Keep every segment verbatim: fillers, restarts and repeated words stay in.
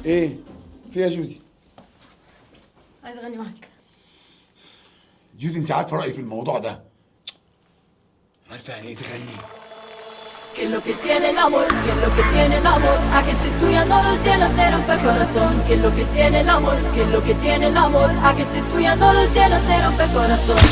ايه فيها جودي؟ عايز اغني معاك. جودي انت عارفه رايي في الموضوع ده. عارفه يعني ايه تغني؟ Que lo que tiene el amor, que lo que tiene el amor, a que si tú ya no lo tienes te rompe el corazón. Que lo que tiene el amor, que lo que tiene el amor, a que si tú ya no lo tienes te rompe el corazón.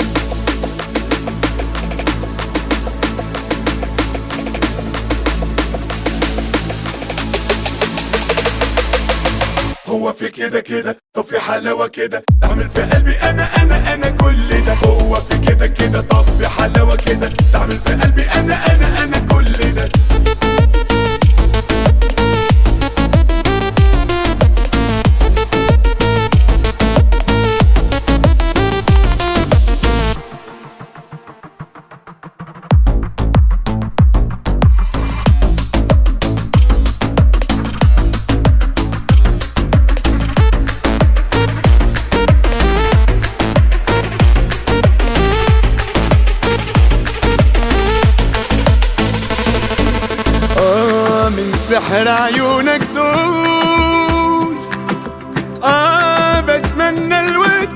هو في كده كده، طب في حلاوة كده تعمل في قلبي أنا أنا أنا كل ده. هو في كده كده، طب في حلاوة كده تعمل في قلبي أنا أنا أنا كل ده. سحر عيونك دول آه بتمنى الوقت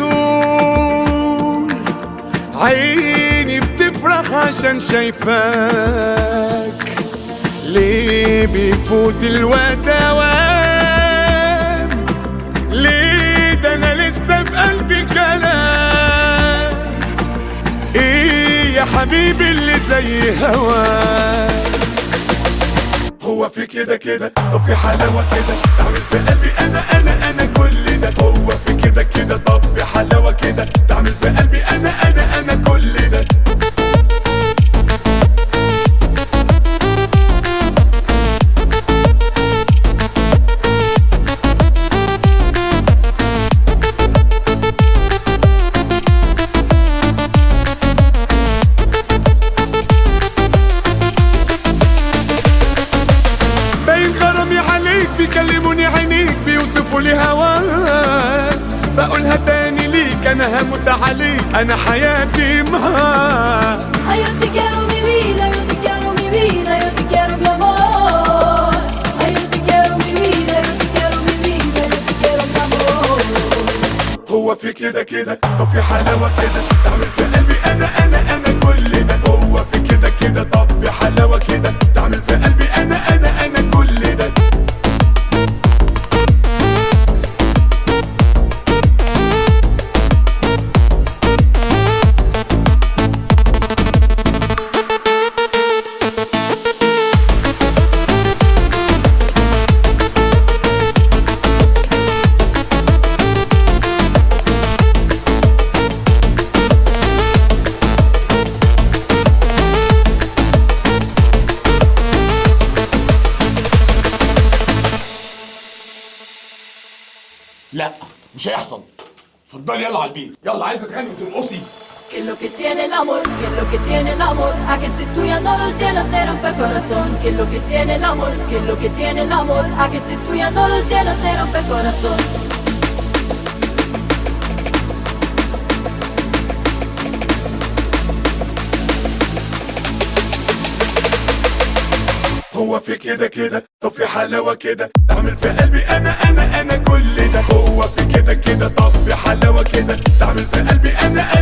يطول. عيني بتفرح عشان شايفاك، ليه بيفوت الوقت اوام؟ ليه ده انا لسه في قلبي كلام. ايه يا حبيبي اللي زي هواك؟ هو في كده كده، طب في حلاوة كده تعمل في قلبي أنا أنا أنا كل ده. هو في كده كده، طب في حلاوة كده تعمل في قلبي أنا أنا أنا كل ده. بيكلموني عينيك بيوصفوا لي هواك، بقولها تاني ليك انا هموت عليك، انا حياتي معاك. Ay, yo te quiero mi vida, yo te quiero mi vida, yo te quiero mi amor. Ay, yo te quiero mi vida, yo te quiero mi vida, yo te quiero mi amor. هو في كده كده، طب في حلاوة كده تعمل في قلبي انا انا انا كل ده. هو في كده كده، طب في حلاوة كده تعمل في قلبي انا انا انا كل ده. لا مش هيحصل. اتفضلي يلا على البيت، يلا عايزه تغني وترقصي. Que lo que tiene el amor, que lo que tiene el amor, a que si tú ya no lo tienes te rompe el corazón. Que lo que tiene el amor, que lo que tiene el amor, a que si tú ya no lo tienes te rompe el corazón. هو في كده كده، طب في حلاوة كده تعمل في قلبي أنا أنا أنا كل ده. هو في كده كده، طب في حلاوة كده تعمل في قلبي أنا